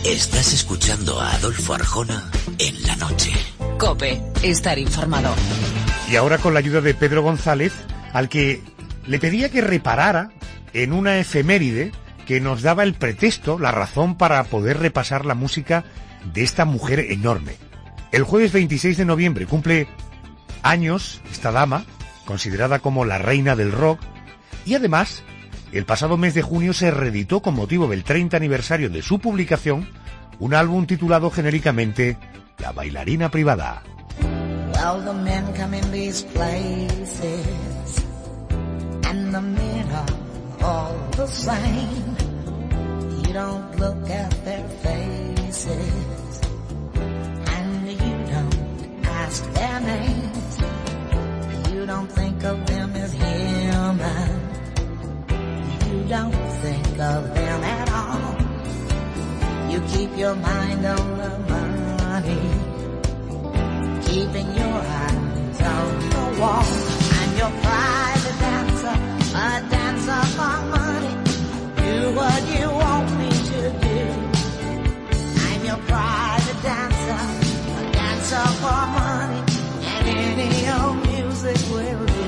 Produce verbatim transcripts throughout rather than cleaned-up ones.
Estás escuchando a Adolfo Arjona en la noche. COPE, estar informado. Y ahora con la ayuda de Pedro González, al que le pedía que reparara en una efeméride que nos daba el pretexto, la razón para poder repasar la música de esta mujer enorme. El jueves veintiséis de noviembre cumple años esta dama, considerada como la reina del rock, y además, el pasado mes de junio se reeditó con motivo del treinta aniversario de su publicación un álbum titulado genéricamente La bailarina privada. Well, the men come in these places and the men are all the same. You don't look at their faces and you don't ask their names. You don't think of them as human. You don't think of them at all. You keep your mind on the money, keeping your eyes on the wall. I'm your private dancer, a dancer for money. Do what you want me to do. I'm your private dancer, a dancer for money, and any old music will do.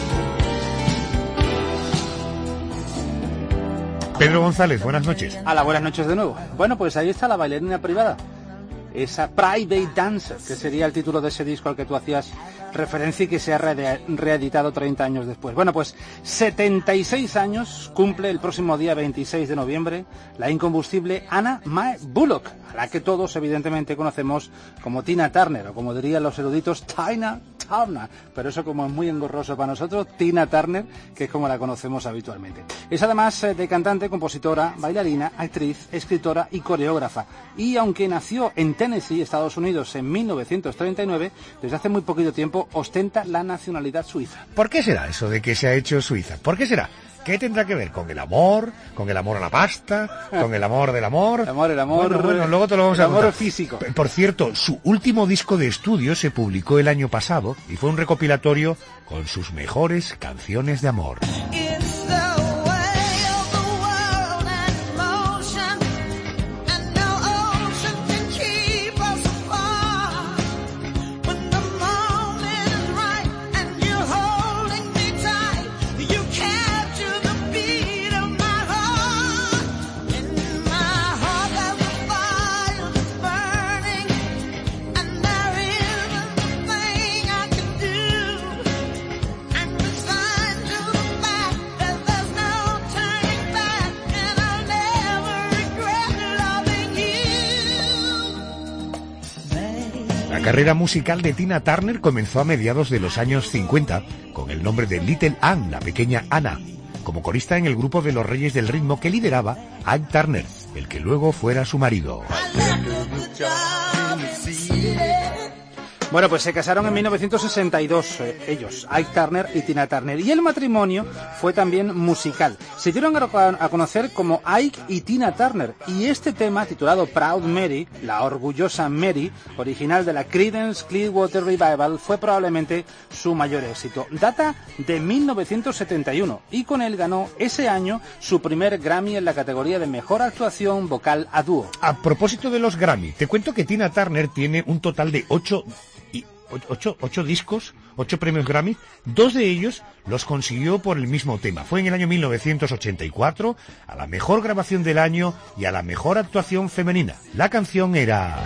Pedro González, buenas noches. Hola, buenas noches de nuevo. Bueno, pues ahí está La bailarina privada. Esa Private Dancer, que sería el título de ese disco al que tú hacías referencia y que se ha re- reeditado treinta años después. Bueno, pues setenta y seis años cumple el próximo día veintiséis de noviembre la incombustible Anna Mae Bullock, a la que todos evidentemente conocemos como Tina Turner, o como dirían los eruditos, Tina Turner, pero eso como es muy engorroso para nosotros, Tina Turner, que es como la conocemos habitualmente. Es además de cantante, compositora, bailarina, actriz, escritora y coreógrafa, y aunque nació en Tennessee, Estados Unidos, en mil novecientos treinta y nueve, desde hace muy poquito tiempo ostenta la nacionalidad suiza. ¿Por qué será eso de que se ha hecho suiza? ¿Por qué será? ¿Qué tendrá que ver con el amor, con el amor a la pasta, con el amor del amor? El amor, el amor, bueno, bueno, luego te lo vamos el a contar. amor físico. Por cierto, su último disco de estudio se publicó el año pasado y fue un recopilatorio con sus mejores canciones de amor. La carrera musical de Tina Turner comenzó a mediados de los años cincuenta con el nombre de Little Ann, la pequeña Ana, como corista en el grupo de los Reyes del Ritmo que lideraba Ike Turner, el que luego fuera su marido. Bueno, pues se casaron en mil novecientos sesenta y dos, eh, ellos, Ike Turner y Tina Turner. Y el matrimonio fue también musical. Se dieron a, a conocer como Ike y Tina Turner. Y este tema, titulado Proud Mary, la orgullosa Mary, original de la Creedence Clearwater Revival, fue probablemente su mayor éxito. Data de mil novecientos setenta y uno y con él ganó ese año su primer Grammy en la categoría de Mejor Actuación Vocal a Dúo. A propósito de los Grammy, te cuento que Tina Turner tiene un total de ocho... Ocho, ocho discos, ocho premios Grammy, dos de ellos los consiguió por el mismo tema. Fue en el año mil novecientos ochenta y cuatro, a la mejor grabación del año y a la mejor actuación femenina. La canción era...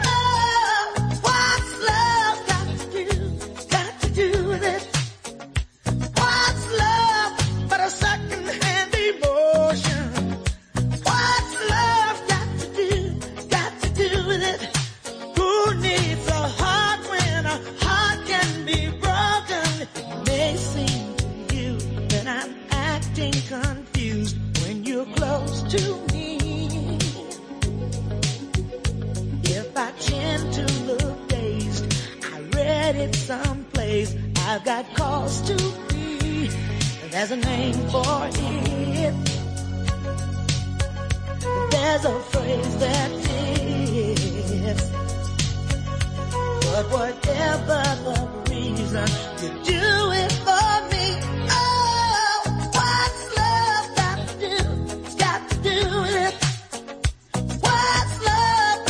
Someplace I've got cause to be. There's a name for it. There's a phrase that is. But whatever the reason, you do it for me. Oh, what's love got to do? It's got to do with it. What's love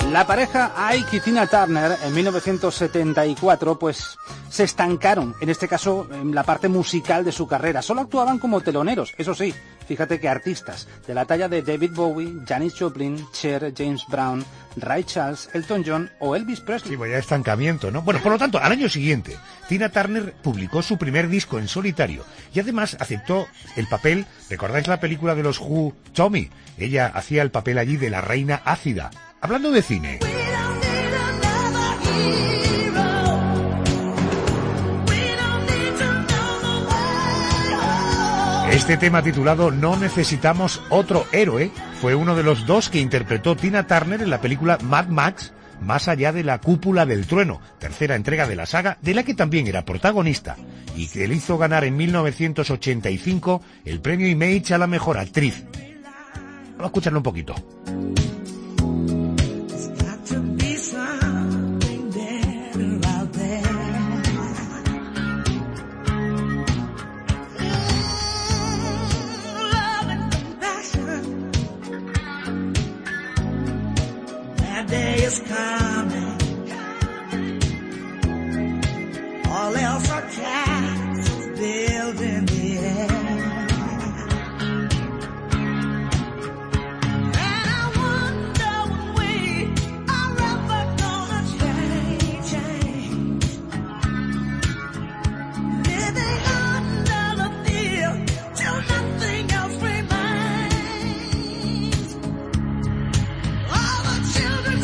La pareja Ike y Tina Turner en mil novecientos setenta y cuatro pues se estancaron, en este caso en la parte musical de su carrera. Solo actuaban como teloneros, eso sí, fíjate que artistas de la talla de David Bowie, Janis Joplin, Cher, James Brown, Ray Charles, Elton John o Elvis Presley. Sí, vaya estancamiento, ¿no? Bueno, por lo tanto, al año siguiente, Tina Turner publicó su primer disco en solitario y además aceptó el papel, ¿recordáis la película de los Who, Tommy? Ella hacía el papel allí de la reina ácida. Hablando de cine. Este tema titulado No necesitamos otro héroe fue uno de los dos que interpretó Tina Turner en la película Mad Max, Más allá de la cúpula del trueno, tercera entrega de la saga, de la que también era protagonista, y que le hizo ganar en mil novecientos ochenta y cinco el premio Image a la mejor actriz. Vamos a escucharlo un poquito. Day is coming. All else are castles built in the air. And I wonder when we are ever gonna change, change. Living under the field till nothing else remains. All the children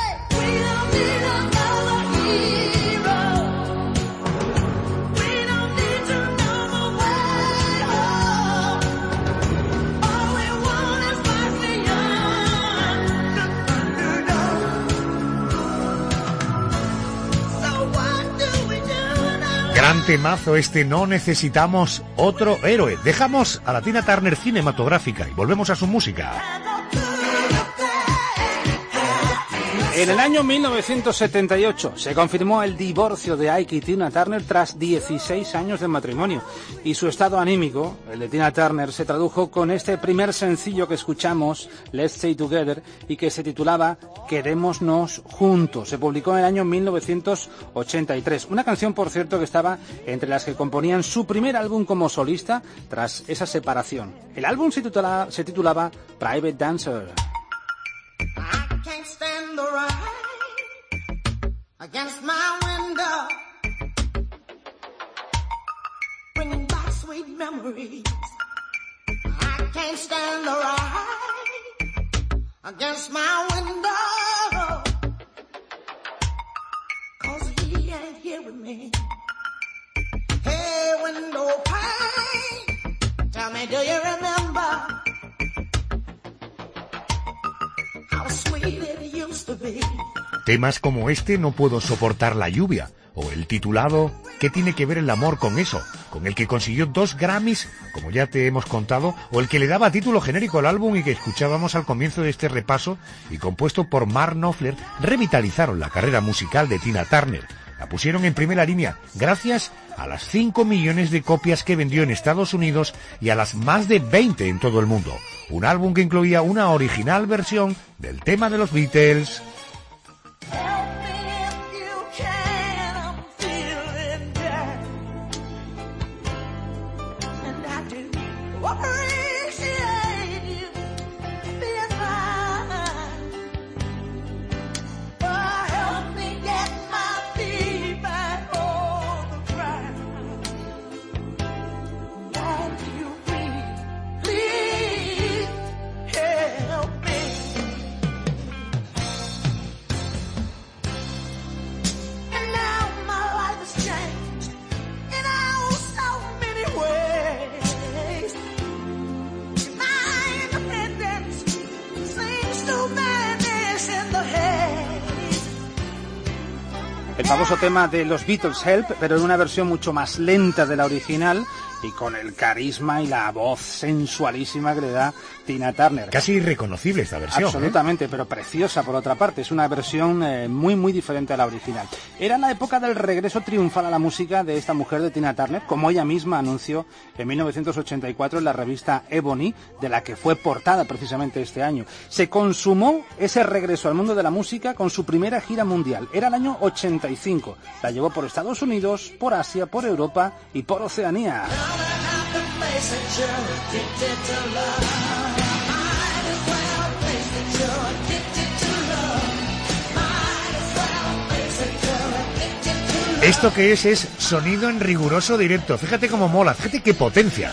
Gran temazo este, No necesitamos otro héroe. Dejamos a la Tina Turner cinematográfica y volvemos a su música. En el año mil novecientos setenta y ocho se confirmó el divorcio de Ike y Tina Turner tras dieciséis años de matrimonio y su estado anímico, el de Tina Turner, se tradujo con este primer sencillo que escuchamos, Let's Stay Together, y que se titulaba Querémonos juntos. Se publicó en el año mil novecientos ochenta y tres. Una canción, por cierto, que estaba entre las que componían su primer álbum como solista tras esa separación. El álbum se titulaba, se titulaba Private Dancer. Can't stand the rain against my window, bringing back sweet memories. I can't stand the rain against my window, 'cause he ain't here with me. Hey, window pane, tell me, do you remember how sweet it used to be? Temas como este, No puedo soportar la lluvia, o el titulado ¿Qué tiene que ver el amor con eso?, con el que consiguió dos Grammys, como ya te hemos contado, o el que le daba título genérico al álbum y que escuchábamos al comienzo de este repaso, y compuesto por Mark Knopfler, revitalizaron la carrera musical de Tina Turner. La pusieron en primera línea gracias a las cinco millones de copias que vendió en Estados Unidos y a las más de veinte en todo el mundo. Un álbum que incluía una original versión del tema de los Beatles. El famoso tema de los Beatles, Help, pero en una versión mucho más lenta de la original y con el carisma y la voz sensualísima que le da Tina Turner. Casi irreconocible esta versión. Absolutamente, ¿eh? pero preciosa por otra parte. Es una versión eh, muy, muy diferente a la original. Era la época del regreso triunfal a la música de esta mujer de Tina Turner, como ella misma anunció en mil novecientos ochenta y cuatro en la revista Ebony, de la que fue portada precisamente este año. Se consumó ese regreso al mundo de la música con su primera gira mundial. Era el año ochenta y cinco. La llevó por Estados Unidos, por Asia, por Europa y por Oceanía. Esto que es es sonido en riguroso directo. Fíjate cómo mola, fíjate qué potencia.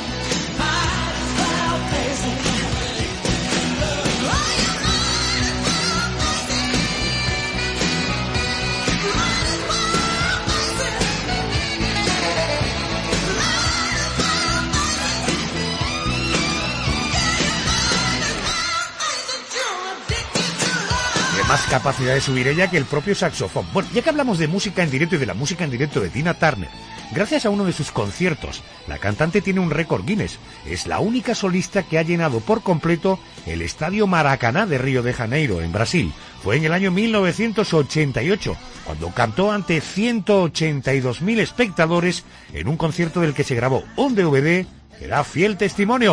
Más capacidad de subir ella que el propio saxofón. Bueno, ya que hablamos de música en directo y de la música en directo de Tina Turner, gracias a uno de sus conciertos, la cantante tiene un récord Guinness. Es la única solista que ha llenado por completo el Estadio Maracaná de Río de Janeiro, en Brasil. Fue en el año mil novecientos ochenta y ocho, cuando cantó ante ciento ochenta y dos mil espectadores en un concierto del que se grabó un D V D que da fiel testimonio.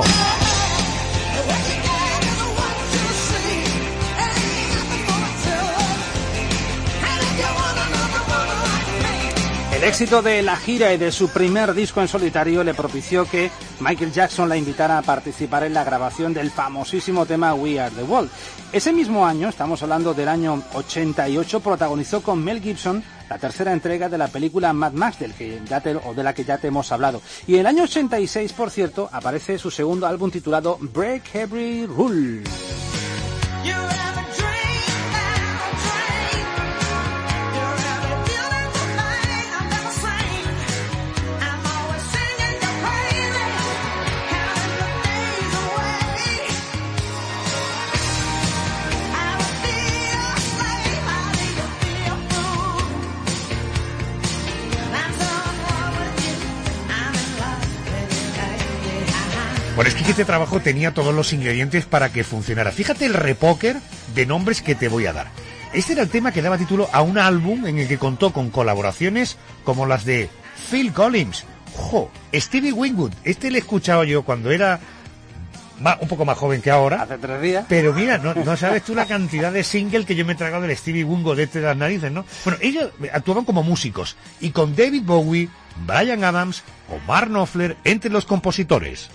El éxito de la gira y de su primer disco en solitario le propició que Michael Jackson la invitara a participar en la grabación del famosísimo tema We Are The World. Ese mismo año, estamos hablando del año ochenta y ocho, protagonizó con Mel Gibson la tercera entrega de la película Mad Max, del que ya te, o de la que ya te hemos hablado. Y en el año ochenta y seis, por cierto, aparece su segundo álbum titulado Break Every Rule. Bueno, es que este trabajo tenía todos los ingredientes para que funcionara. Fíjate el repóquer de nombres que te voy a dar. Este era el tema que daba título a un álbum en el que contó con colaboraciones como las de Phil Collins, jo, Stevie Winwood. Este le he escuchado yo cuando era más, un poco más joven que ahora. Hace tres días. Pero mira, no, no sabes tú la cantidad de singles que yo me he tragado del Stevie Winwood de este de las narices, ¿no? Bueno, ellos actuaban como músicos y con David Bowie, Bryan Adams o Mark Knopfler entre los compositores.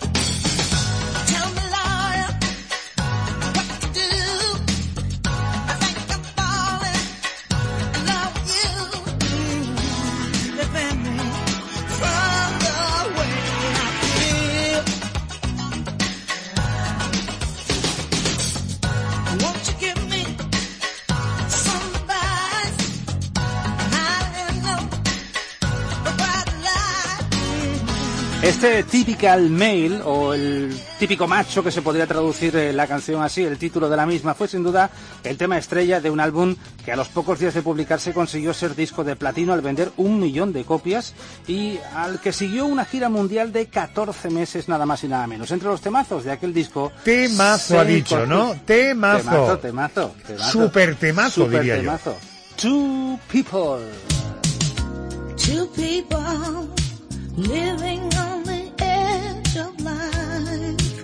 Este typical male, o el típico macho, que se podría traducir eh, la canción así, el título de la misma, fue sin duda el tema estrella de un álbum que a los pocos días de publicarse consiguió ser disco de platino al vender un millón de copias y al que siguió una gira mundial de catorce meses, nada más y nada menos. Entre los temazos de aquel disco... Temazo ha dicho, ¿no? Temazo. Temazo, temazo. temazo. Super temazo, Super diría temazo. yo. Two people. Two people living on the edge of life.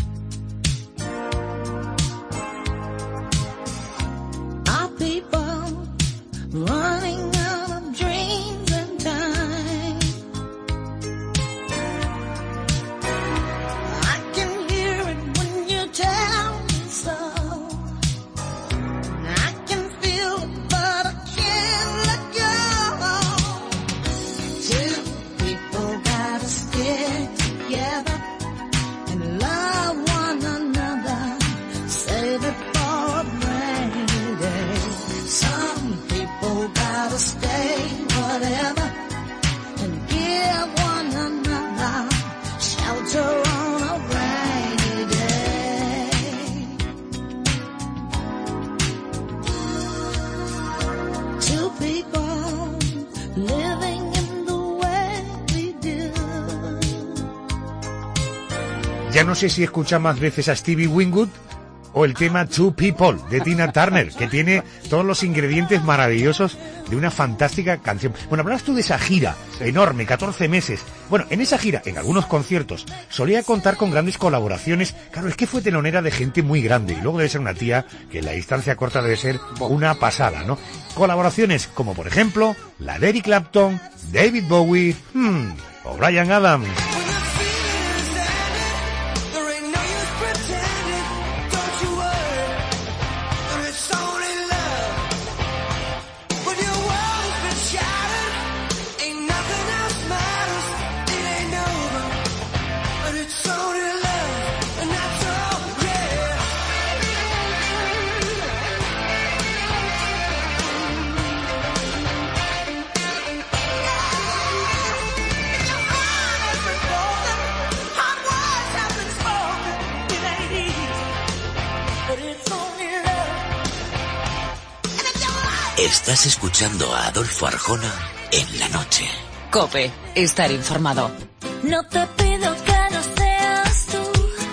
Our people running out of dreams and time. I can hear it when you tell me so. I can feel it, but I can't let go. Two people gotta stay Ya no sé si escucha más veces a Stevie Winwood o el tema Two People de Tina Turner, que tiene todos los ingredientes maravillosos de una fantástica canción. Bueno, hablabas tú de esa gira enorme, catorce meses. Bueno, en esa gira, en algunos conciertos, solía contar con grandes colaboraciones. Claro, es que fue telonera de gente muy grande, y luego debe ser una tía que en la distancia corta debe ser una pasada, ¿no? Colaboraciones como, por ejemplo, la de Eric Clapton, David Bowie, hmm, o Bryan Adams. Estás escuchando a Adolfo Arjona en la noche. COPE, estar informado. No te pido que no seas tú,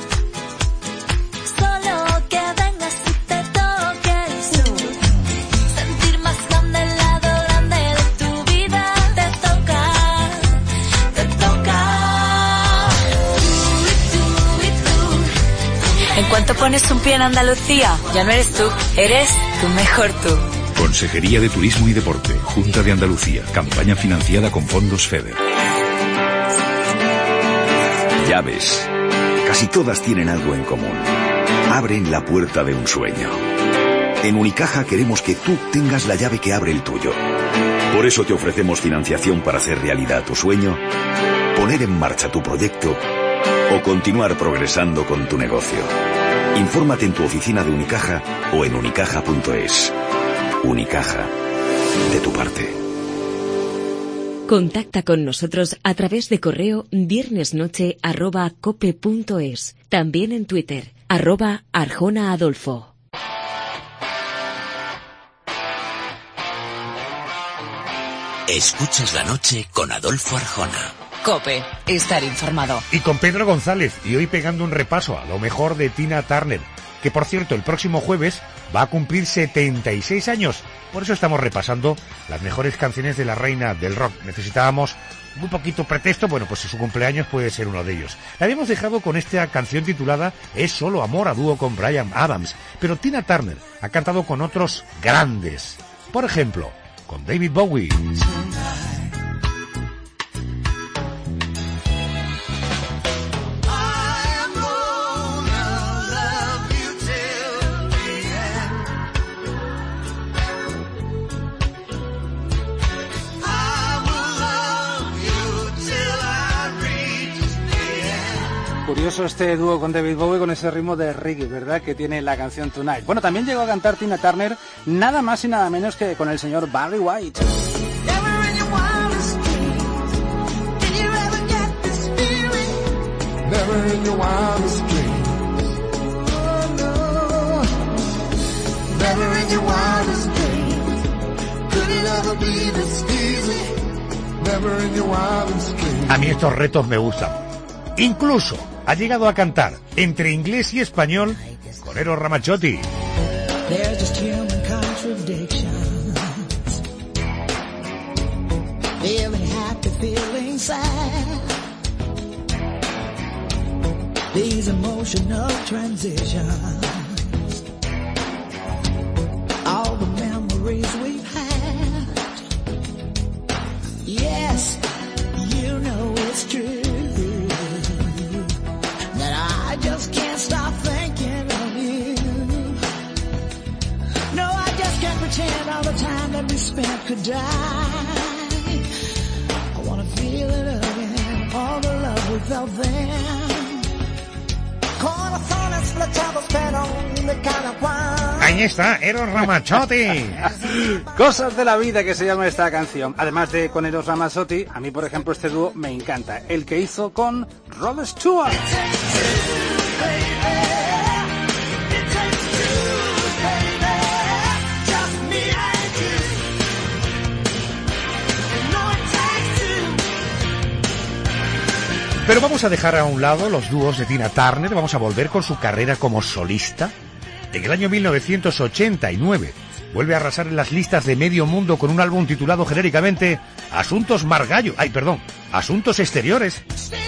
solo que vengas y te toques tú. Sentir más grande el lado grande de tu vida. Te toca, te toca. Tú y tú y tú. En cuanto pones un pie en Andalucía, ya no eres tú, eres tu mejor tú. Consejería de Turismo y Deporte, Junta de Andalucía, campaña financiada con fondos FEDER. Llaves. Casi todas tienen algo en común. Abren la puerta de un sueño. En Unicaja queremos que tú tengas la llave que abre el tuyo. Por eso te ofrecemos financiación para hacer realidad tu sueño, poner en marcha tu proyecto o continuar progresando con tu negocio. Infórmate en tu oficina de Unicaja o en unicaja punto es. Unicaja, de tu parte. Contacta con nosotros a través de correo viernesnoche arroba cope punto es. También en Twitter, arroba Arjona Adolfo. Escuchas la noche con Adolfo Arjona. COPE, estar informado. Y con Pedro González, y hoy pegando un repaso a lo mejor de Tina Turner, que por cierto el próximo jueves va a cumplir setenta y seis años. Por eso estamos repasando las mejores canciones de la reina del rock. Necesitábamos muy poquito pretexto, bueno, pues si su cumpleaños puede ser uno de ellos. La habíamos dejado con esta canción titulada Es solo amor, a dúo con Bryan Adams, pero Tina Turner ha cantado con otros grandes. Por ejemplo, con David Bowie. Curioso este dúo con David Bowie con ese ritmo de reggae, ¿verdad? Que tiene la canción Tonight. Bueno, también llegó a cantar Tina Turner nada más y nada menos que con el señor Barry White. A mí estos retos me gustan. Incluso ha llegado a cantar entre inglés y español con Eros Ramazzotti. Yes, you know it's true. Just can't stop thinking of you. No, I just can't pretend all the time that we spent could die. I wanna feel it again, all the love we felt then. Corazones flechados pero de cada cual. Ahí está, Eros Ramazzotti. Cosas de la vida que se llama esta canción. Además de con Eros Ramazzotti, a mí por ejemplo este dúo me encanta. El que hizo con Rod Stewart. Pero vamos a dejar a un lado los dúos de Tina Turner, vamos a volver con su carrera como solista. En el año mil novecientos ochenta y nueve vuelve a arrasar en las listas de medio mundo con un álbum titulado genéricamente Asuntos Margallo, ay, perdón, Asuntos Exteriores.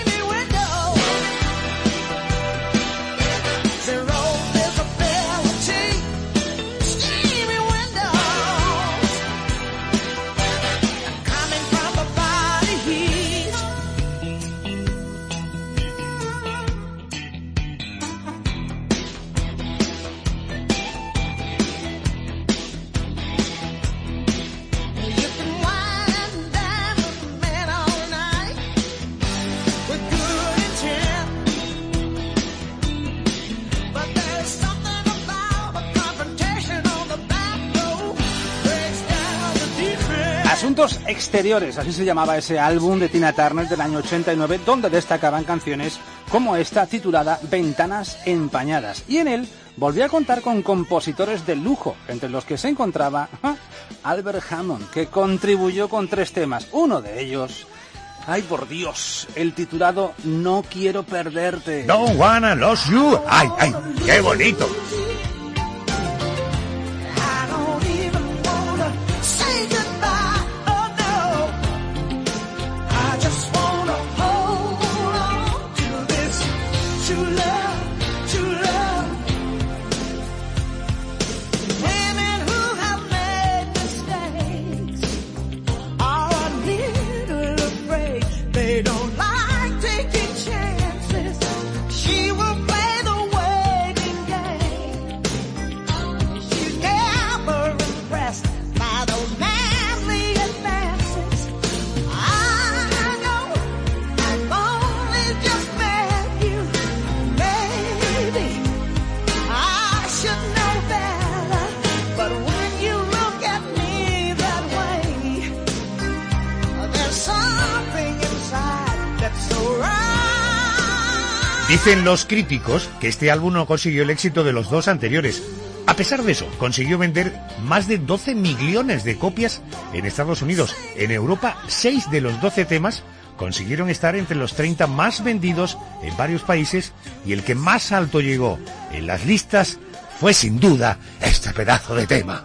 Asuntos Exteriores, así se llamaba ese álbum de Tina Turner del año ochenta y nueve, donde destacaban canciones como esta titulada Ventanas Empañadas. Y en él volvió a contar con compositores de lujo, entre los que se encontraba ¿ja? Albert Hammond, que contribuyó con tres temas. Uno de ellos, ay por Dios, el titulado No Quiero Perderte. Don't Wanna Lose You. Ay, ay, qué bonito. Dicen los críticos que este álbum no consiguió el éxito de los dos anteriores. A pesar de eso, consiguió vender más de doce millones de copias en Estados Unidos. En Europa, seis de los doce temas consiguieron estar entre los treinta más vendidos en varios países, y el que más alto llegó en las listas fue sin duda este pedazo de tema.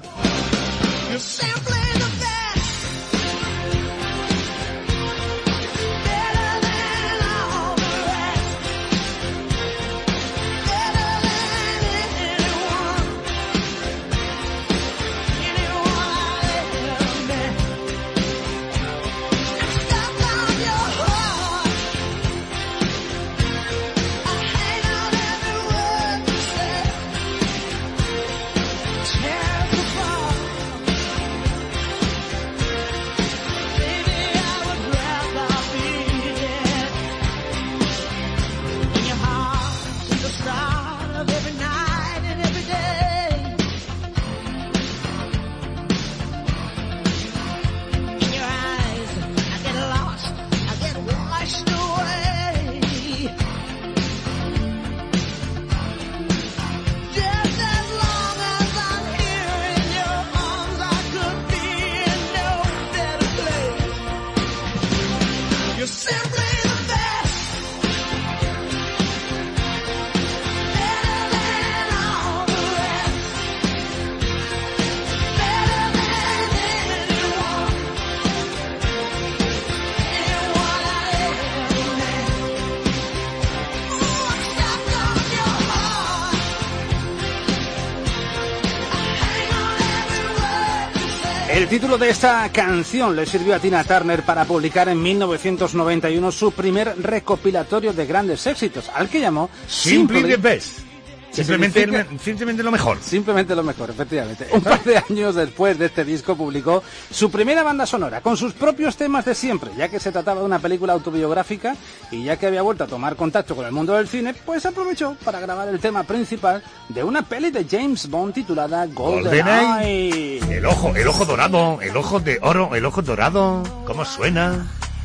El título de esta canción le sirvió a Tina Turner para publicar en mil novecientos noventa y uno su primer recopilatorio de grandes éxitos, al que llamó Simply the Best. Simplemente, el, simplemente lo mejor. Simplemente lo mejor, efectivamente. Un par de años después de este disco publicó su primera banda sonora, con sus propios temas de siempre, ya que se trataba de una película autobiográfica, y ya que había vuelto a tomar contacto con el mundo del cine, pues aprovechó para grabar el tema principal de una peli de James Bond titulada GoldenEye. El ojo, el ojo dorado, el ojo de oro, el ojo dorado, ¿cómo suena?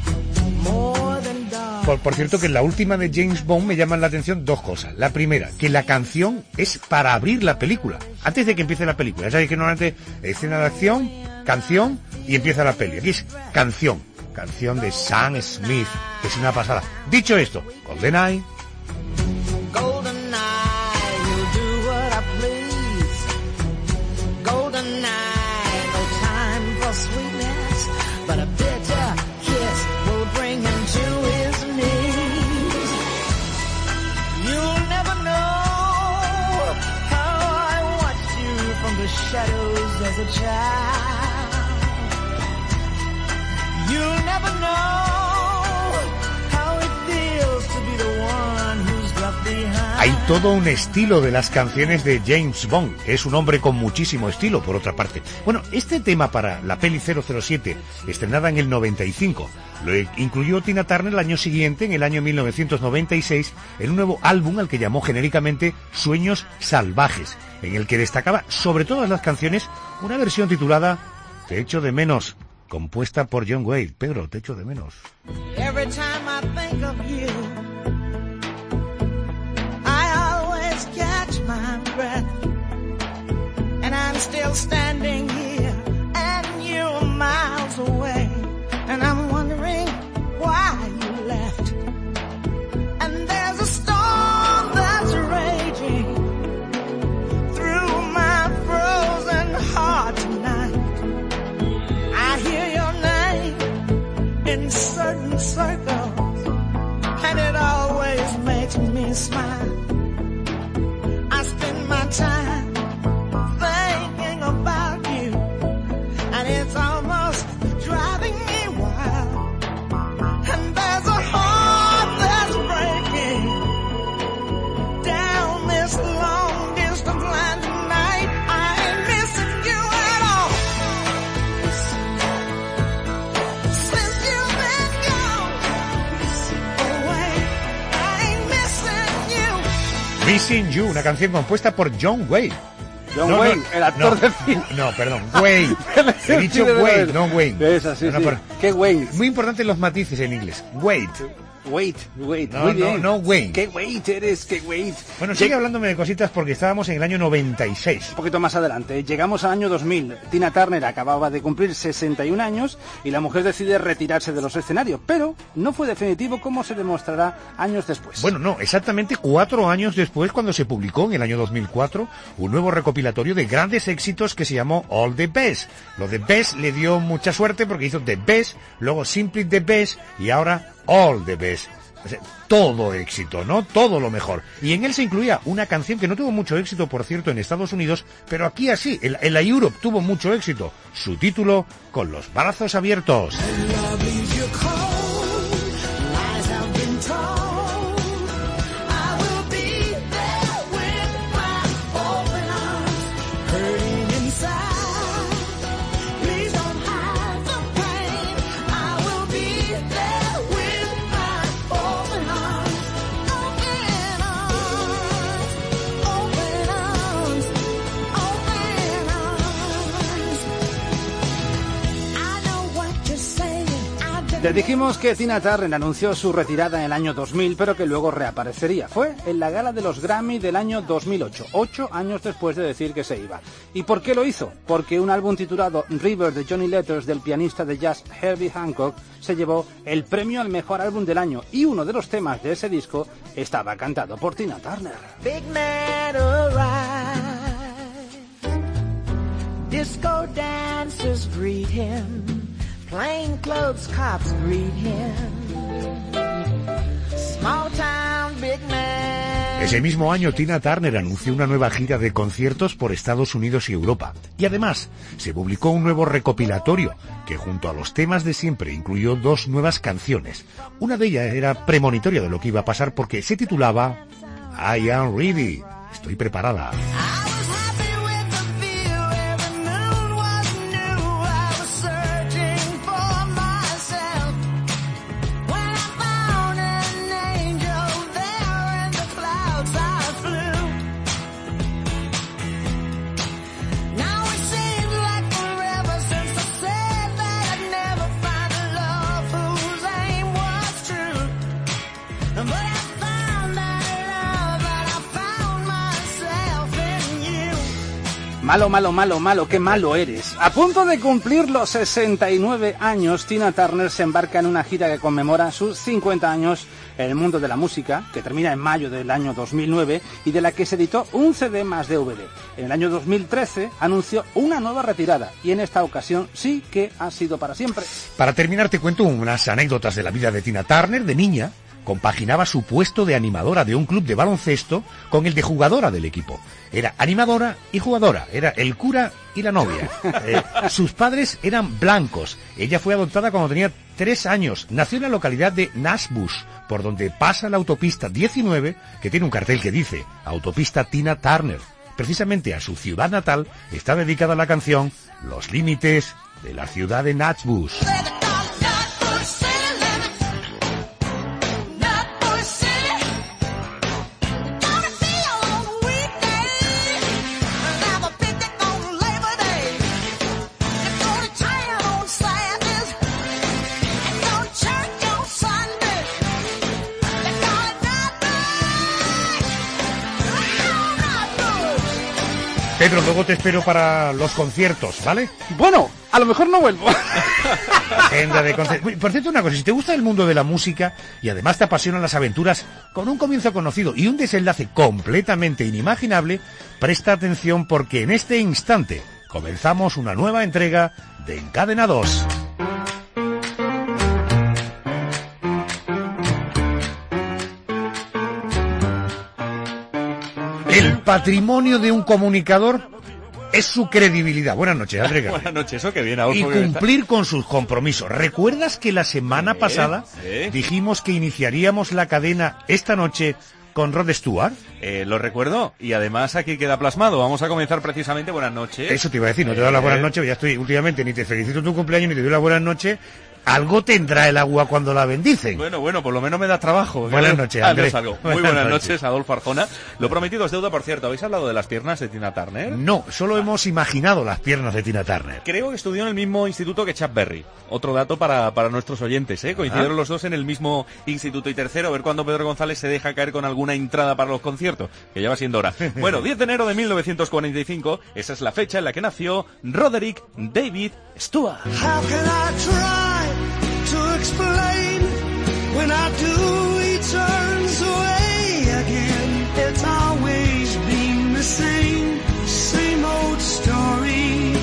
Por, por cierto, que en la última de James Bond me llaman la atención dos cosas. La primera, que la canción es para abrir la película, antes de que empiece la película. Ya sabéis que normalmente escena de acción, canción y empieza la peli. Aquí es canción. canción de Sam Smith, que es una pasada. Dicho esto, GoldenEye. GoldenEye, you'll do what I please. GoldenEye, no time for sweetness, but a bitter kiss will bring him to his knees. You'll never know how I watched you from the shadows as a child. You'll never know how it feels to be the one who's left behind. Hay todo un estilo de las canciones de James Bond. Es un hombre con muchísimo estilo, por otra parte. Bueno, este tema para la peli cero cero siete, estrenada en el noventa y cinco, lo incluyó Tina Turner el año siguiente, en el año mil novecientos noventa y seis, en un nuevo álbum al que llamó genéricamente Sueños Salvajes, en el que destacaba sobre todas las canciones una versión titulada Te echo de menos, compuesta por John Wayne. Pedro, te echo de menos. Every time I think of you, I always catch my breath, and I'm still standing here, and you're miles away, and I'm wondering why you left. And there's a storm that's raging through my frozen heart tonight. I hear your name in certain circles, and it always makes me smile. I spend my time thinking about you, and it's almost driving me wild. And there's a heart that's breaking down this long distance line tonight. I ain't missing you at all. Since you've been gone away, I ain't missing you. Missing You, una canción compuesta por John Wayne. John No, no, Wayne, el actor no, de cine. No, perdón, Wayne. He dicho Wayne, no Wayne. Es así, No, no, sí. pero- ¿Qué Wayne? Muy importante los matices en inglés. Wait. Wait, wait, No, muy no, bien. no Wayne. ¿Qué wait eres? ¿Qué wait? Bueno, Lleg- sigue hablándome de cositas porque estábamos en el año noventa y seis. Un poquito más adelante, llegamos al año dos mil. Tina Turner acababa de cumplir sesenta y un años y la mujer decide retirarse de los escenarios, pero no fue definitivo, como se demostrará años después. Bueno, no, exactamente cuatro años después, cuando se publicó en el año dos mil cuatro un nuevo recopilatorio de grandes éxitos que se llamó All the Best. Lo de Best le dio mucha suerte porque hizo The Best, luego Simply the Best y ahora All the Best. O sea, todo éxito, ¿no? Todo lo mejor. Y en él se incluía una canción que no tuvo mucho éxito, por cierto, en Estados Unidos, pero aquí así, en, en la Europe tuvo mucho éxito. Su título, Con los brazos abiertos. Te dijimos que Tina Turner anunció su retirada en el año dos mil, pero que luego reaparecería. Fue en la gala de los Grammy del año dos mil ocho, ocho años después de decir que se iba. ¿Y por qué lo hizo? Porque un álbum titulado River de Johnny Letters del pianista de jazz Herbie Hancock se llevó el premio al mejor álbum del año, y uno de los temas de ese disco estaba cantado por Tina Turner. Big man arrives. Disco dancers greet him. Plainclothes cops greet him. Small town big man. Ese mismo año, Tina Turner anunció una nueva gira de conciertos por Estados Unidos y Europa. Y además, se publicó un nuevo recopilatorio, que junto a los temas de siempre incluyó dos nuevas canciones. Una de ellas era premonitoria de lo que iba a pasar porque se titulaba I Am Ready. Estoy preparada. Malo, malo, malo, malo, qué malo eres. A punto de cumplir los sesenta y nueve años, Tina Turner se embarca en una gira que conmemora sus cincuenta años en el mundo de la música, que termina en mayo del año dos mil nueve y de la que se editó un C D más D V D. En el año dos mil trece anunció una nueva retirada y en esta ocasión sí que ha sido para siempre. Para terminar te cuento unas anécdotas de la vida de Tina Turner. De niña compaginaba su puesto de animadora de un club de baloncesto con el de jugadora del equipo. Era animadora y jugadora, era el cura y la novia. Eh, sus padres eran blancos. Ella fue adoptada cuando tenía tres años. Nació en la localidad de Nashbush, por donde pasa la autopista diecinueve, que tiene un cartel que dice Autopista Tina Turner. Precisamente a su ciudad natal está dedicada la canción Los límites de la ciudad de Nashbush. Pedro, luego te espero para los conciertos, ¿vale? Bueno, a lo mejor no vuelvo. Agenda de conciertos. Por cierto, una cosa, si te gusta el mundo de la música y además te apasionan las aventuras con un comienzo conocido y un desenlace completamente inimaginable, presta atención porque en este instante comenzamos una nueva entrega de Encadenados. El patrimonio de un comunicador es su credibilidad. Buenas noches, André. Buenas noches, eso que viene. Adolfo, y cumplir con sus compromisos. ¿Recuerdas que la semana ¿Eh? pasada ¿Eh? dijimos que iniciaríamos la cadena esta noche con Rod Stewart? Eh, lo recuerdo, y además aquí queda plasmado. Vamos a comenzar precisamente. Buenas noches. Eso te iba a decir, no te doy las buenas noches, ya estoy últimamente, ni te felicito tu cumpleaños, ni te doy las buenas noches. Algo tendrá el agua cuando la bendicen. Bueno, bueno, por lo menos me da trabajo. Buenas noches, Andrés. Muy buenas, buenas noches, noches, Adolfo Arjona. Lo prometido es deuda, por cierto. ¿Habéis hablado de las piernas de Tina Turner? No, solo ah. hemos imaginado las piernas de Tina Turner. Creo que estudió en el mismo instituto que Chuck Berry. Otro dato para, para nuestros oyentes, ¿eh? Coincidieron ah. los dos en el mismo instituto. Y tercero, a ver cuándo Pedro González se deja caer con alguna entrada para los conciertos, que ya va siendo hora. Bueno, diez de enero de mil novecientos cuarenta y cinco, esa es la fecha en la que nació Roderick David Stewart. How can I try to explain when I do he turns away again? It's always been the same, same old story.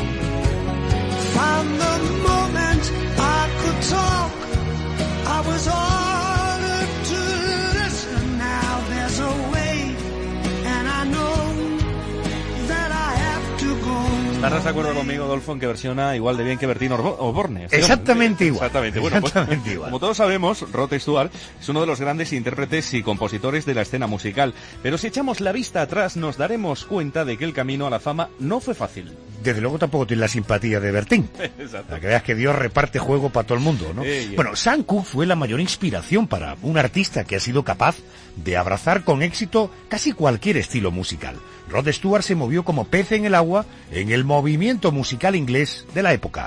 From the moment I could talk, I was ordered to listen. Now there's a way, and I know that I have to go. ¿Estarás de acuerdo conmigo, Adolfo, en que versiona igual de bien que Bertín Osborne? ¿Sí? Exactamente igual. Exactamente. Bueno, Exactamente pues, igual. Como todos sabemos, Rod Stewart es uno de los grandes intérpretes y compositores de la escena musical. Pero si echamos la vista atrás, nos daremos cuenta de que el camino a la fama no fue fácil. Desde luego tampoco tiene la simpatía de Bertín. Exacto. Para que veas que Dios reparte juego para todo el mundo, ¿no? Eh, yeah. Bueno, Sam Cooke fue la mayor inspiración para un artista que ha sido capaz de abrazar con éxito casi cualquier estilo musical. Rod Stewart se movió como pez en el agua en el movimiento musical inglés de la época.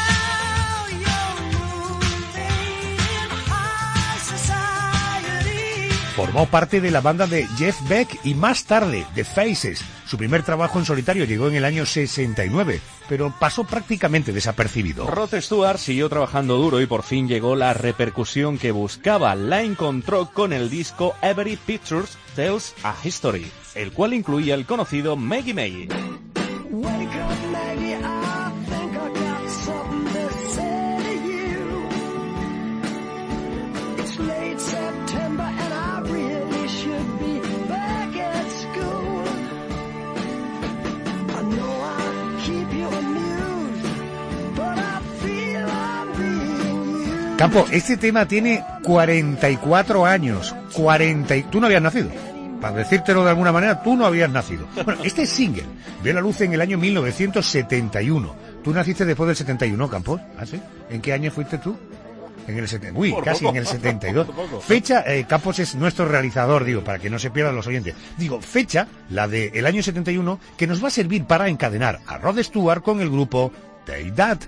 Formó parte de la banda de Jeff Beck y más tarde The Faces. Su primer trabajo en solitario llegó en el año sesenta y nueve, pero pasó prácticamente desapercibido. Rod Stewart siguió trabajando duro y por fin llegó la repercusión que buscaba. La encontró con el disco Every Picture Tells a History, el cual incluía el conocido Maggie May. Campo, este tema tiene cuarenta y cuatro años. cuarenta y... Tú no habías nacido. Para decírtelo de alguna manera, tú no habías nacido. Bueno, este single vio la luz en el año mil novecientos setenta y uno. ¿Tú naciste después del setenta y uno, Campos? ¿Ah, sí? ¿En qué año fuiste tú? En el setenta. Uy, por casi poco, en el setenta y dos. Fecha, eh, Campos es nuestro realizador, digo, para que no se pierdan los oyentes. Digo, fecha, la del año setenta y uno, que nos va a servir para encadenar a Rod Stewart con el grupo Take That.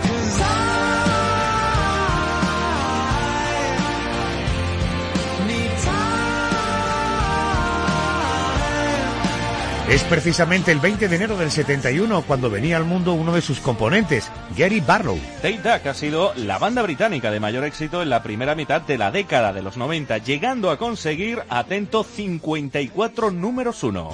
Es precisamente el veinte de enero del setenta y uno cuando venía al mundo uno de sus componentes, Gary Barlow. Tate Duck ha sido la banda británica de mayor éxito en la primera mitad de la década de los noventa, llegando a conseguir, atento, cincuenta y cuatro números uno.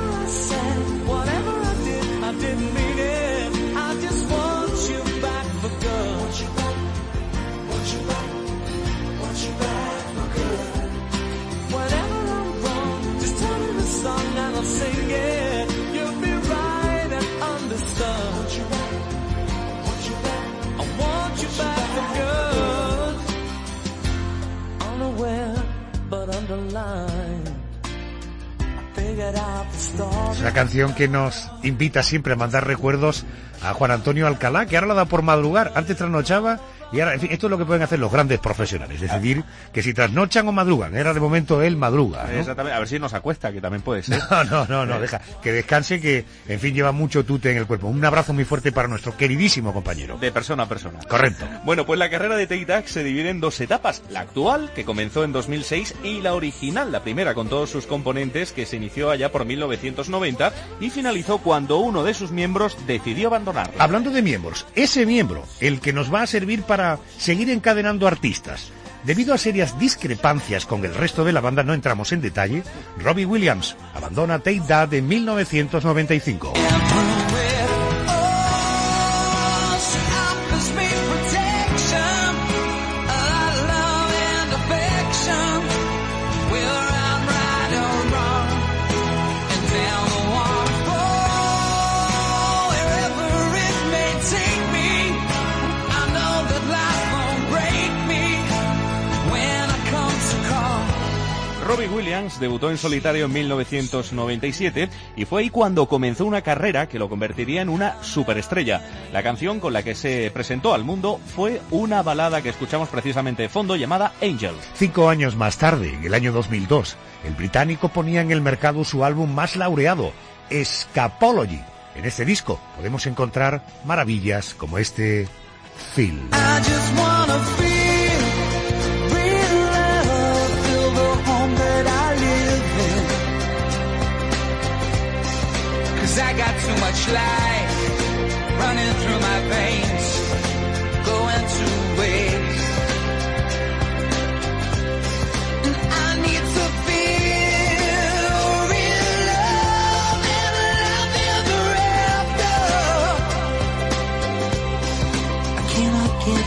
Es una canción que nos invita siempre a mandar recuerdos a Juan Antonio Alcalá, que ahora la da por madrugar, antes trasnochaba y ahora, en fin, esto es lo que pueden hacer los grandes profesionales, decidir que si trasnochan o madrugan. Era de momento él madruga, ¿no? Exactamente, a ver si nos acuesta, que también puede ser. No, no, no, no, deja, que descanse, que en fin lleva mucho tute en el cuerpo. Un abrazo muy fuerte para nuestro queridísimo compañero. De persona a persona. Correcto. Bueno, pues la carrera de Tate Duck se divide en dos etapas, la actual, que comenzó en dos mil seis, y la original, la primera con todos sus componentes, que se inició allá por mil novecientos noventa y finalizó cuando uno de sus miembros decidió abandonarla. Hablando de miembros, ese miembro, el que nos va a servir para seguir encadenando artistas. Debido a serias discrepancias con el resto de la banda, no entramos en detalle, Robbie Williams abandona Tate Duck en mil novecientos noventa y cinco. Robbie Williams debutó en solitario en mil novecientos noventa y siete y fue ahí cuando comenzó una carrera que lo convertiría en una superestrella. La canción con la que se presentó al mundo fue una balada que escuchamos precisamente de fondo llamada Angel. Cinco años más tarde, en el año dos mil dos, el británico ponía en el mercado su álbum más laureado, Escapology. En este disco podemos encontrar maravillas como este Feel. I got too much life running through my veins, going to waste. And I need to feel real love and love ever after. I cannot get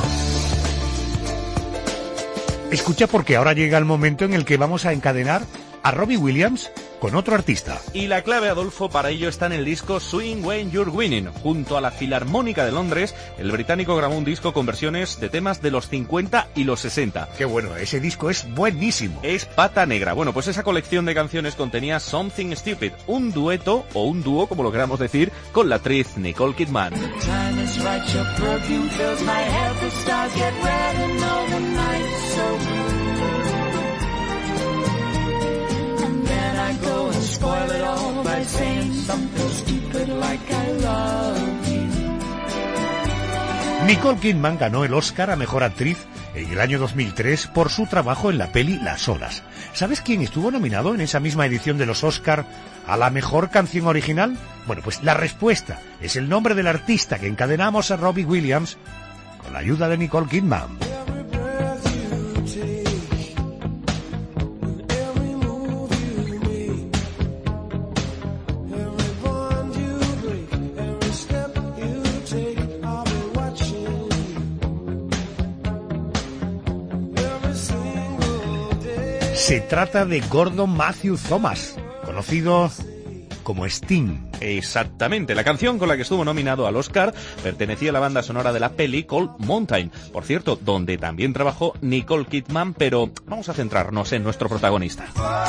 enough. Escucha, porque ahora llega el momento en el que vamos a encadenar a Robbie Williams con otro artista. Y la clave, Adolfo, para ello está en el disco Swing When You're Winning. Junto a la Filarmónica de Londres, el británico grabó un disco con versiones de temas de los cincuenta y los sesenta. Qué bueno, ese disco es buenísimo. Es pata negra. Bueno, pues esa colección de canciones contenía Something Stupid, un dueto, o un dúo, como lo queramos decir, con la actriz Nicole Kidman. I go and spoil it all by saying something stupid like I love you. Nicole Kidman ganó el Oscar a Mejor Actriz en el año dos mil tres por su trabajo en la peli Las Olas. ¿Sabes quién estuvo nominado en esa misma edición de los Oscar a la Mejor Canción Original? Bueno, pues la respuesta es el nombre del artista que encadenamos a Robbie Williams con la ayuda de Nicole Kidman. Se trata de Gordon Matthew Thomas, conocido como Sting. Exactamente, la canción con la que estuvo nominado al Oscar pertenecía a la banda sonora de la peli Cold Mountain, por cierto, donde también trabajó Nicole Kidman, pero vamos a centrarnos en nuestro protagonista.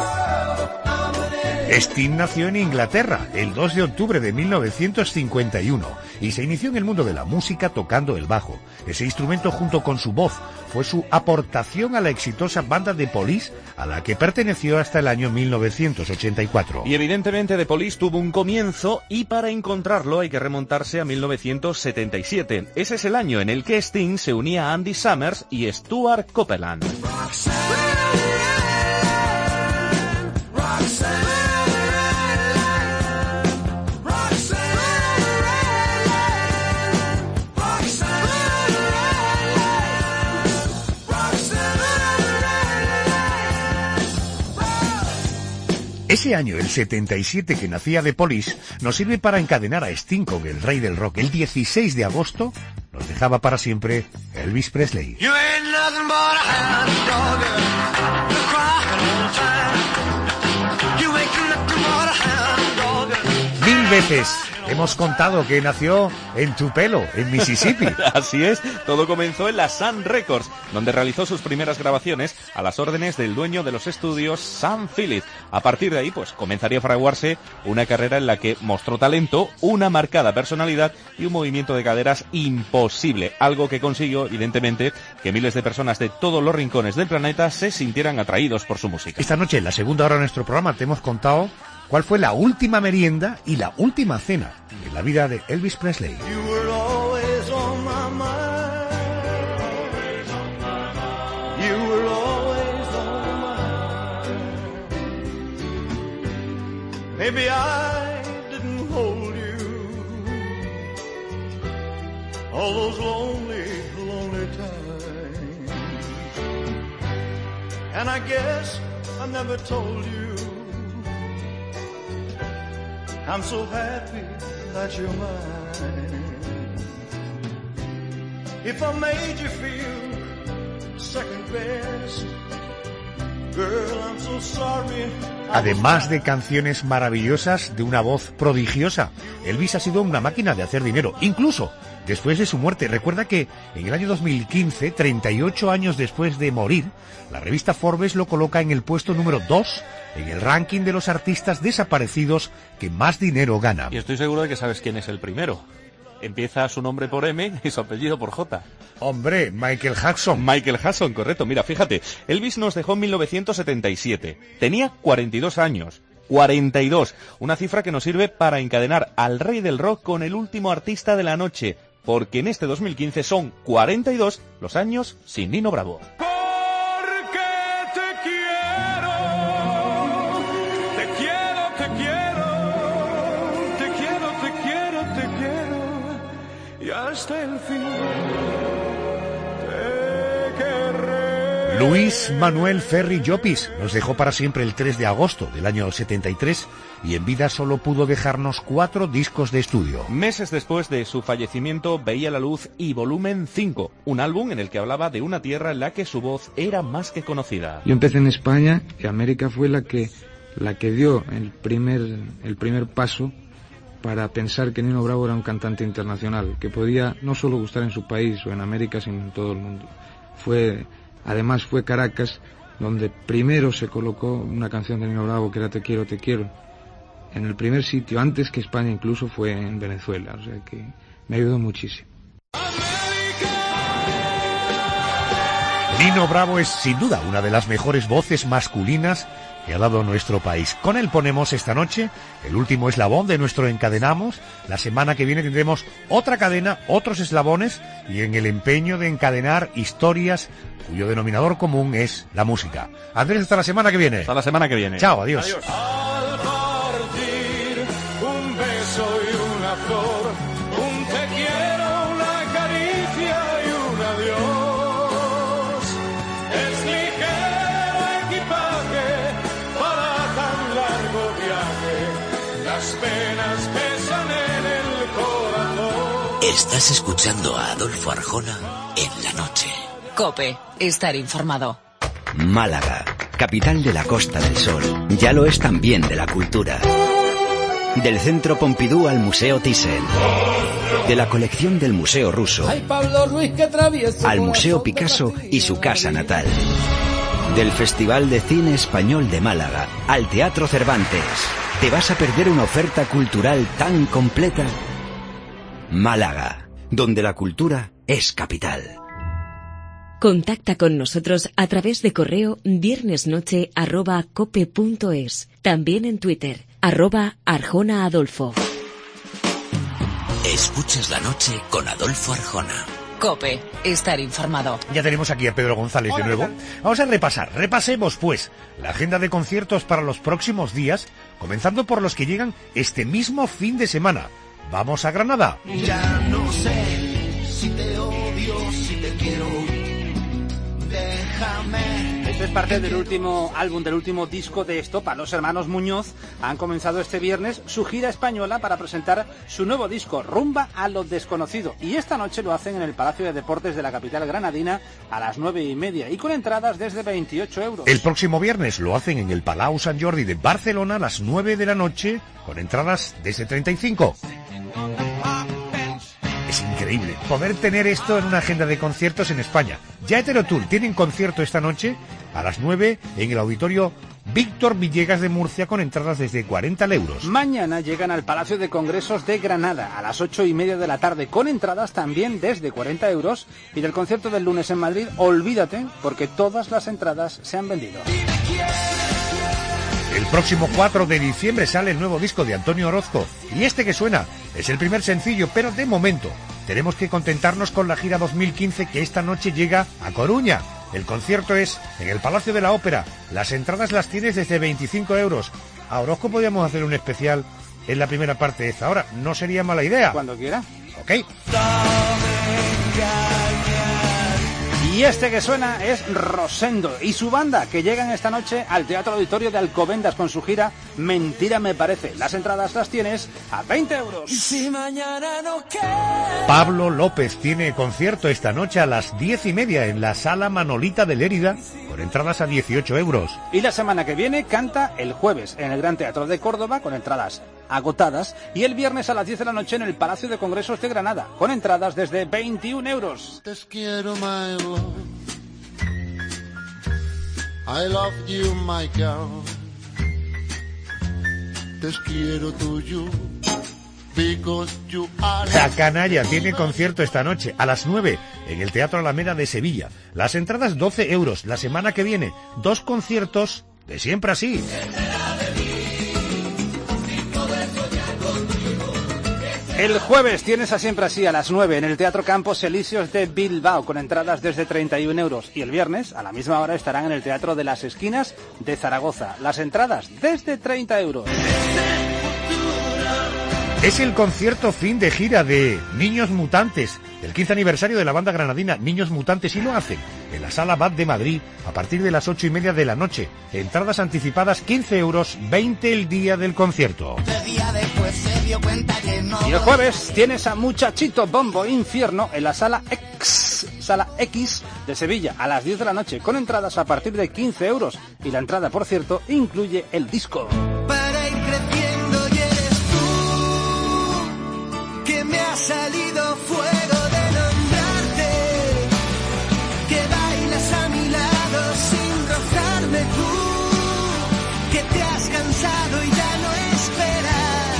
Sting nació en Inglaterra el dos de octubre de mil novecientos cincuenta y uno y se inició en el mundo de la música tocando el bajo. Ese instrumento, junto con su voz, fue su aportación a la exitosa banda The Police, a la que perteneció hasta el año mil novecientos ochenta y cuatro. Y evidentemente The Police tuvo un comienzo, y para encontrarlo hay que remontarse a mil novecientos setenta y siete. Ese es el año en el que Sting se unía a Andy Summers y Stuart Copeland. Ese año, el setenta y siete, que nacía The Police, nos sirve para encadenar a Sting con el rey del rock. El dieciséis de agosto nos dejaba para siempre Elvis Presley. You ain't nothing but a hound dog, you're crying all the time. You ain't nothing but a hound dog. Mil veces hemos contado que nació en Tupelo, en Mississippi. Así es, todo comenzó en la Sun Records, donde realizó sus primeras grabaciones a las órdenes del dueño de los estudios, Sam Phillips. A partir de ahí, pues comenzaría a fraguarse una carrera en la que mostró talento, una marcada personalidad y un movimiento de caderas imposible, algo que consiguió, evidentemente, que miles de personas de todos los rincones del planeta se sintieran atraídos por su música. Esta noche, en la segunda hora de nuestro programa, te hemos contado cuál fue la última merienda y la última cena en la vida de Elvis Presley. You were always on my mind. You were always on my mind. Maybe I didn't hold you all those lonely, lonely times. And I guess I never told you I'm so happy that you're mine. If I made you feel second best, girl, I'm so sorry. Además de canciones maravillosas, de una voz prodigiosa, Elvis ha sido una máquina de hacer dinero, incluso después de su muerte. Recuerda que en el año dos mil quince, treinta y ocho años después de morir, la revista Forbes lo coloca en el puesto número dos en el ranking de los artistas desaparecidos que más dinero ganan. Y estoy seguro de que sabes quién es el primero. Empieza su nombre por M y su apellido por J. Hombre, Michael Jackson. Michael Jackson, correcto. Mira, fíjate, Elvis nos dejó en mil novecientos setenta y siete. Tenía cuarenta y dos años. cuarenta y dos. Una cifra que nos sirve para encadenar al rey del rock con el último artista de la noche, porque en este dos mil quince son cuarenta y dos los años sin Nino Bravo. Hasta el fin te querré. Luis Manuel Ferri Llopis nos dejó para siempre el tres de agosto del año setenta y tres y en vida solo pudo dejarnos cuatro discos de estudio. Meses después de su fallecimiento veía la luz Y Volumen cinco, un álbum en el que hablaba de una tierra en la que su voz era más que conocida. Yo empecé en España y América fue la que la que dio el primer el primer paso para pensar que Nino Bravo era un cantante internacional, que podía no solo gustar en su país o en América, sino en todo el mundo. Fue, además fue Caracas, donde primero se colocó una canción de Nino Bravo que era Te quiero, te quiero, en el primer sitio, antes que España incluso fue en Venezuela, o sea que me ayudó muchísimo. Nino Bravo es sin duda una de las mejores voces masculinas que ha dado nuestro país. Con él ponemos esta noche el último eslabón de nuestro Encadenamos. La semana que viene tendremos otra cadena, otros eslabones, y en el empeño de encadenar historias cuyo denominador común es la música. Andrés, hasta la semana que viene. Hasta la semana que viene. Chao, adiós. Adiós. Al partir, un beso y una flor, un te quiero, una caricia y un adiós. Es ligero equipaje para tan largo viaje, las penas pesan en el corazón. Estás escuchando a Adolfo Arjona en la noche. COPE, estar informado. Málaga, capital de la Costa del Sol, ya lo es también de la cultura. Del Centro Pompidou al Museo Thyssen, de la colección del Museo Ruso al Museo Picasso y su casa natal. Del Festival de Cine Español de Málaga al Teatro Cervantes. ¿Te vas a perder una oferta cultural tan completa? Málaga, donde la cultura es capital. Contacta con nosotros a través de correo viernesnoche arroba cope punto es. También en Twitter, arroba Arjona Adolfo. Escuchas la noche con Adolfo Arjona. COPE, estar informado. Ya tenemos aquí a Pedro González de nuevo. Vamos a repasar, repasemos pues la agenda de conciertos para los próximos días, comenzando por los que llegan este mismo fin de semana. Vamos a Granada. Ya no sé si te odio, si te quiero. Déjame Este es parte del último álbum, del último disco de Estopa. Los hermanos Muñoz han comenzado este viernes su gira española para presentar su nuevo disco, Rumba a lo Desconocido. Y esta noche lo hacen en el Palacio de Deportes de la capital granadina a las nueve y media y con entradas desde veintiocho euros. El próximo viernes lo hacen en el Palau Sant Jordi de Barcelona a las nueve de la noche con entradas desde treinta y cinco. Es increíble poder tener esto en una agenda de conciertos en España. Ya Heterotool tienen concierto esta noche a las nueve en el auditorio Víctor Villegas de Murcia con entradas desde cuarenta euros. Mañana llegan al Palacio de Congresos de Granada a las ocho y media de la tarde con entradas también desde cuarenta euros. Y del concierto del lunes en Madrid, olvídate porque todas las entradas se han vendido. El próximo cuatro de diciembre sale el nuevo disco de Antonio Orozco y este que suena es el primer sencillo, pero de momento tenemos que contentarnos con la gira dos mil quince que esta noche llega a Coruña. El concierto es en el Palacio de la Ópera. Las entradas las tienes desde veinticinco euros. A Orozco podríamos hacer un especial en la primera parte de esta hora. No sería mala idea. Cuando quiera. Ok. Y este que suena es Rosendo y su banda, que llegan esta noche al Teatro Auditorio de Alcobendas con su gira Mentira me parece. Las entradas las tienes a veinte euros. Pablo López tiene concierto esta noche a las diez y media en la Sala Manolita de Lérida con entradas a dieciocho euros. Y la semana que viene canta el jueves en el Gran Teatro de Córdoba con entradas agotadas y el viernes a las diez de la noche en el Palacio de Congresos de Granada con entradas desde veintiún euros. Te quiero, my love. I love you, my girl. Te quiero tuyo. Because you are... La Canalla tiene concierto esta noche a las nueve en el Teatro Alameda de Sevilla. Las entradas doce euros. La semana que viene, dos conciertos de Siempre Así. El jueves tienes a Siempre Así a las nueve en el Teatro Campos Elíseos de Bilbao con entradas desde treinta y un euros. Y el viernes a la misma hora estarán en el Teatro de las Esquinas de Zaragoza. Las entradas desde treinta euros. Es el concierto fin de gira de Niños Mutantes, el quince aniversario de la banda granadina Niños Mutantes, y lo hacen en la Sala Bat de Madrid a partir de las ocho y media de la noche. Entradas anticipadas quince euros, veinte el día del concierto. Y el jueves tienes a Muchachito Bombo Infierno en la Sala X, Sala X de Sevilla a las diez de la noche con entradas a partir de quince euros. Y la entrada, por cierto, incluye el disco. Para ir creciendo y eres tú, que me ha salido fuego de nombrarte, que bailas a mi lado sin rozarme tú, que te has cansado y ya no esperas.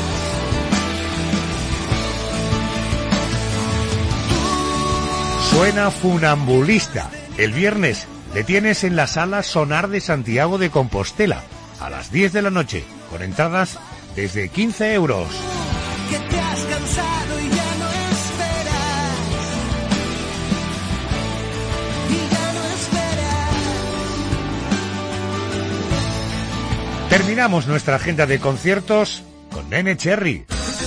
Suena Funambulista. El viernes le tienes en la Sala Sonar de Santiago de Compostela a las diez de la noche con entradas desde quince euros. Que te has cansado y ya no esperas. Y ya no esperas. Terminamos nuestra agenda de conciertos con Nene Cherry.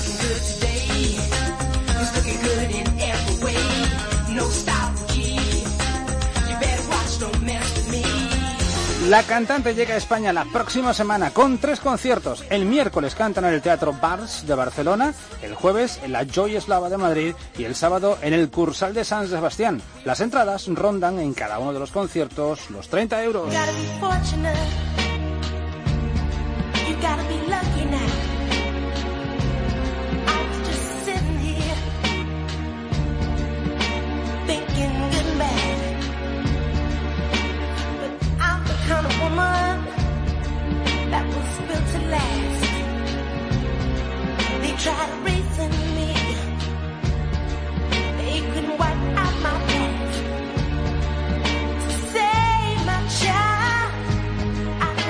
La cantante llega a España la próxima semana con tres conciertos. El miércoles cantan en el Teatro Bars de Barcelona, el jueves en la Joy Eslava de Madrid y el sábado en el Cursal de San Sebastián. Las entradas rondan en cada uno de los conciertos los treinta euros. Kind of woman that was built to last. They try to reason me. They couldn't wipe out my past. To save my child, I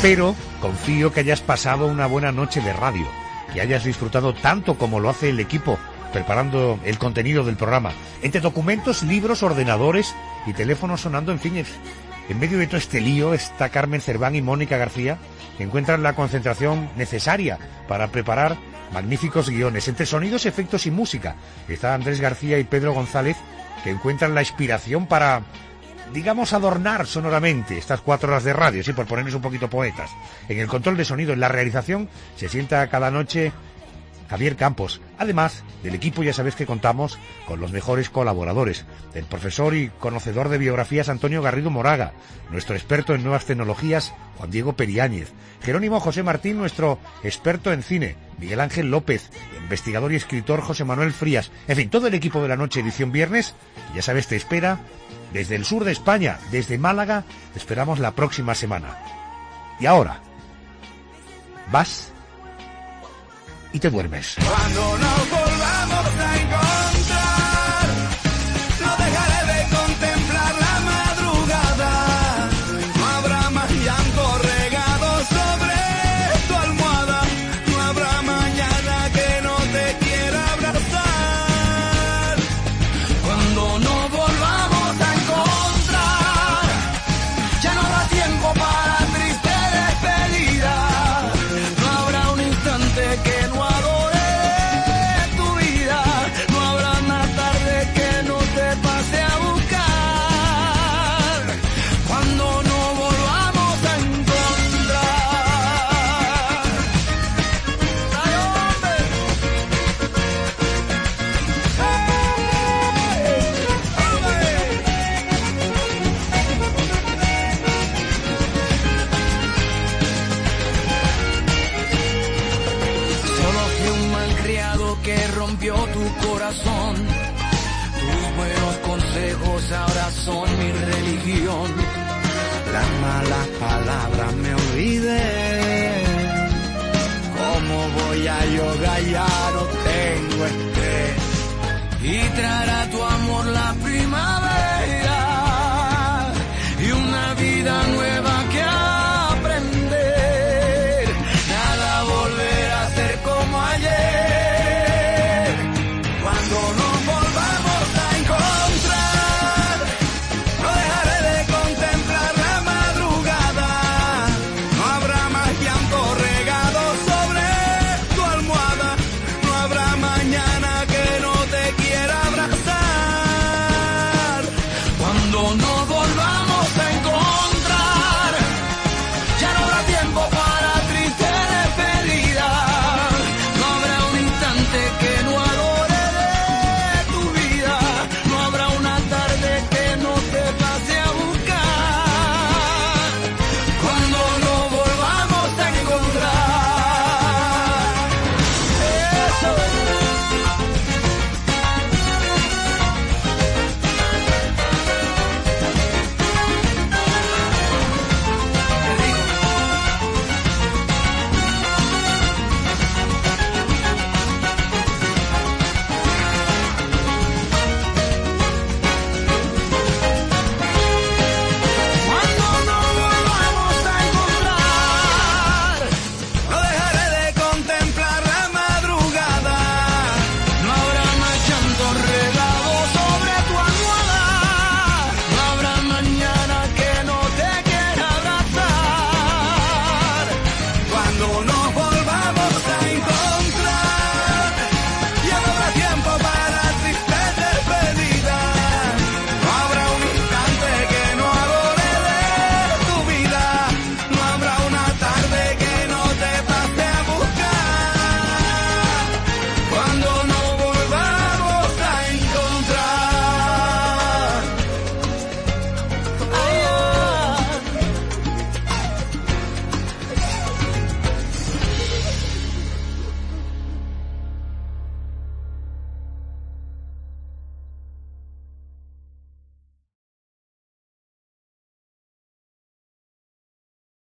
Espero, confío que hayas pasado una buena noche de radio, que hayas disfrutado tanto como lo hace el equipo preparando el contenido del programa. Entre documentos, libros, ordenadores y teléfonos sonando, en fin, es, en medio de todo este lío está Carmen Cerván y Mónica García, que encuentran la concentración necesaria para preparar magníficos guiones. Entre sonidos, efectos y música está Andrés García y Pedro González, que encuentran la inspiración para, digamos, adornar sonoramente estas cuatro horas de radio, sí, por ponernos un poquito poetas. En el control de sonido, en la realización, se sienta cada noche Javier Campos. Además del equipo, ya sabéis que contamos con los mejores colaboradores, el profesor y conocedor de biografías Antonio Garrido Moraga, nuestro experto en nuevas tecnologías Juan Diego Periáñez, Jerónimo José Martín, nuestro experto en cine, Miguel Ángel López, investigador y escritor José Manuel Frías, en fin, todo el equipo de la noche edición viernes, ya sabes, te espera desde el sur de España, desde Málaga, te esperamos la próxima semana. Y ahora, vas y te duermes. Cuando nos volvamos a encontrar, no dejaré de contemplar la madrugada. No habrá más llanto regado sobre tu almohada. No habrá mañana que no te quiera abrazar. Cuando nos volvamos a encontrar, ya no habrá tiempo para triste despedida. No habrá un instante que no tu corazón, tus buenos consejos ahora son mi religión. Las malas palabras me olvidé. ¿Cómo voy a yoga? Ya no tengo estrés. Y traerá